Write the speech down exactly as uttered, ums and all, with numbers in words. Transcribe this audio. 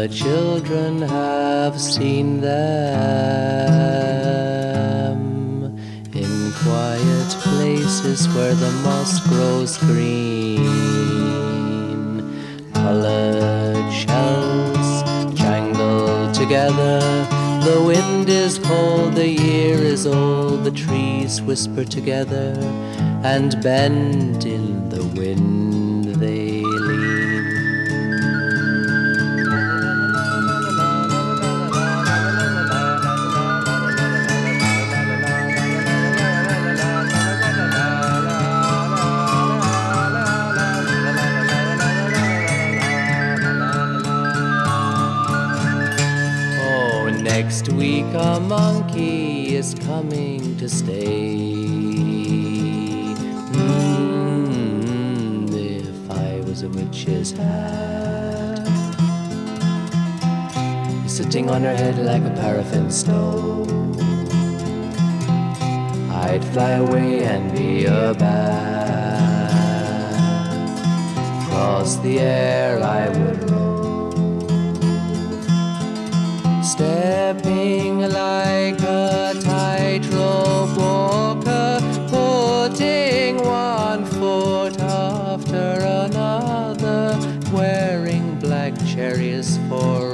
the children have seen them in quiet places where the moss grows green. Colored shells jangle together. The wind is cold, the year is old. The trees whisper together and bend in the wind they lean. Next week a monkey is coming to stay. Mm, if I was a witch's hat, sitting on her head like a paraffin stove, I'd fly away and be a bat. Across the air I would roll, stepping like a tightrope walker, putting one foot after another, wearing black cherries for